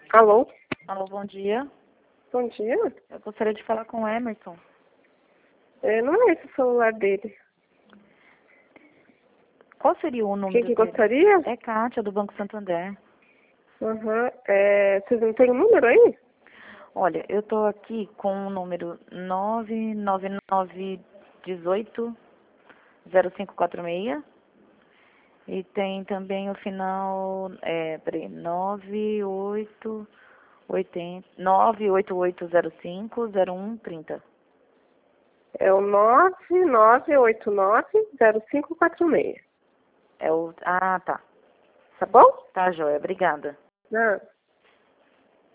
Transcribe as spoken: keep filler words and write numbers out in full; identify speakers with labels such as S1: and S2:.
S1: Alô?
S2: Alô, bom dia.
S1: Bom dia.
S2: Eu gostaria de falar com o Emerson.
S1: É, não é esse o celular dele.
S2: Qual seria o número
S1: Quem que
S2: dele?
S1: gostaria?
S2: É Kátia, do Banco Santander.
S1: Aham. É, vocês não têm o número aí?
S2: Olha, eu estou aqui com o número nove nove nove um oito zero cinco quatro seis. E tem também o final, é, peraí, nove oito oito nove oito oito zero cinco zero um três zero.
S1: É o nove nove oito nove zero cinco quatro seis.
S2: É o... Ah, tá.
S1: Tá bom?
S2: Tá, joia. Obrigada.
S1: Não.